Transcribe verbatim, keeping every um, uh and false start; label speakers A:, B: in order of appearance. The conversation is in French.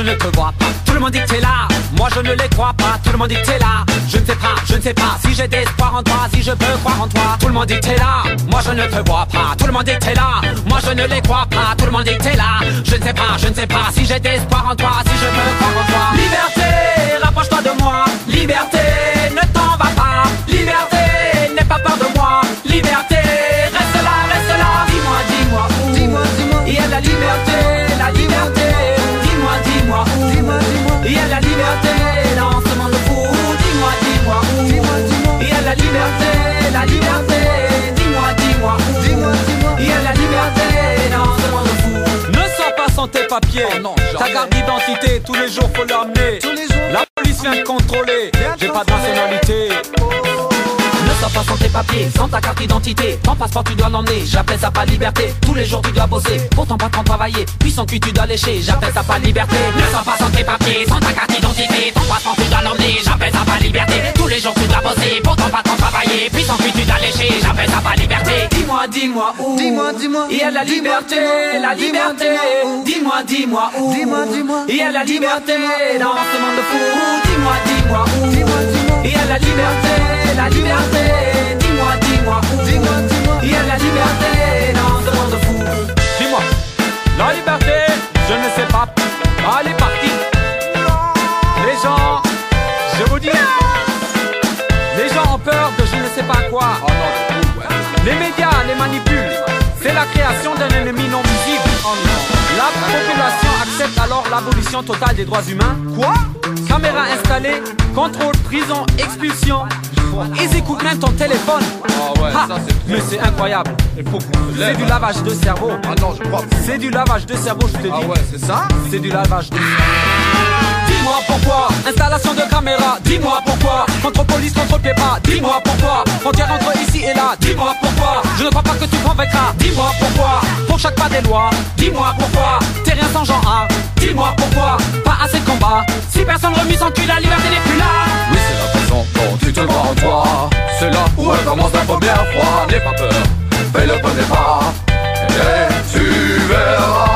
A: ne te vois pas. Tout le monde dit que t'es là, moi je ne les crois pas. Tout le monde dit que t'es là, je ne sais pas, je ne sais pas si j'ai d'espoir en toi, si je peux croire en toi. Tout le monde dit que t'es là, moi je ne te vois pas. Tout le monde dit que t'es là, moi je ne les crois pas. Tout le monde dit que t'es là, je ne sais pas, je ne sais pas si j'ai d'espoir en toi, si je peux croire en toi. Liberté, rapproche-toi de moi. Liberté, ne t'en va pas. Liberté, n'aie pas peur de moi. Liberté, reste là, reste là. Dis-moi, dis-moi où.
B: Dis-moi, dis-moi.
A: Il y a la liberté, la liberté. Dis-moi, dis-moi où.
B: Dis-moi, dis-moi.
A: Il y a la liberté dans ce monde fou. Dis-moi, dis-moi où.
B: Dis-moi, dis-moi.
A: Il y a la liberté, la liberté. Dis-moi, dis-moi où.
B: Dis-moi, dis-moi.
A: Il y a la liberté dans ce monde fou. Ne sors pas sans tes papiers.
B: Oh non,
A: ta
B: jamais.
A: carte d'identité, tous les jours faut l'amener.
B: Tous les jours.
A: La police vient te contrôler. J'ai pas de nationalité. Ne sors pas sans tes papiers, sans ta carte d'identité. Ton passeport tu dois l'emmener, j'appelle ça pas liberté. Tous les jours tu dois bosser, pour ton patron travailler. Puis son cul tu dois lécher, j'appelle ça pas liberté. Ne sors pas sans tes papiers, sans ta carte d'identité. Ton passeport tu dois l'emmener, j'appelle ça pas liberté. Tous les jours tu dois bosser, pour ton patron travailler. Puis son cul tu dois lécher, j'appelle ça pas liberté. Dis-moi, dis-moi où.
B: Dis-moi, dis-moi.
A: Il y a la liberté, la liberté. Dis-moi, dis-moi où.
B: Dis-moi, dis-moi.
A: Il y a la liberté dans ce monde fou. Dis-moi, dis-moi où.
B: Dis-moi, dis-moi.
A: Il y a la liberté, la liberté. Dis-moi, dis-moi où.
B: Dis-moi, dis-moi.
A: Il y a la liberté dans ce monde fou. Dis-moi, la liberté, je ne sais pas. Elle est partie. Les gens, je vous dis, les gens ont peur de je ne sais pas quoi.
B: Oh non, ouais.
A: Les médias les manipulent. C'est la création d'un ennemi non visible.
B: Oh non.
A: La population accepte alors l'abolition totale des droits humains.
B: Quoi?
A: Caméra installée, contrôle, prison, expulsion. Ils écoutent même ton téléphone.
B: Ah ouais,
A: Ha,
B: ça c'est trop.
A: mais c'est incroyable.
B: Il faut qu'on se lève.
A: C'est du lavage de cerveau.
B: Ah non, je crois.
A: C'est du lavage de cerveau, je te dis.
B: Ah ouais, c'est ça?
A: C'est du lavage de cerveau. Dis-moi pourquoi, installation de caméra. Dis-moi pourquoi, contre police, contre PEPA. Dis-moi pourquoi, frontière entre ici et là. Dis-moi pourquoi, je ne crois pas que tu convaincras. Dis-moi pourquoi, pour chaque pas des lois. Dis-moi pourquoi, t'es rien sans genre A. Dis-moi pourquoi, pas assez de combat. Si personne remis sans cul, la liberté n'est plus là.
B: Oui, c'est la façon dont tu te vois en toi. C'est là où elle commence la première fois. N'aie pas peur, fais le premier pas. Et tu verras.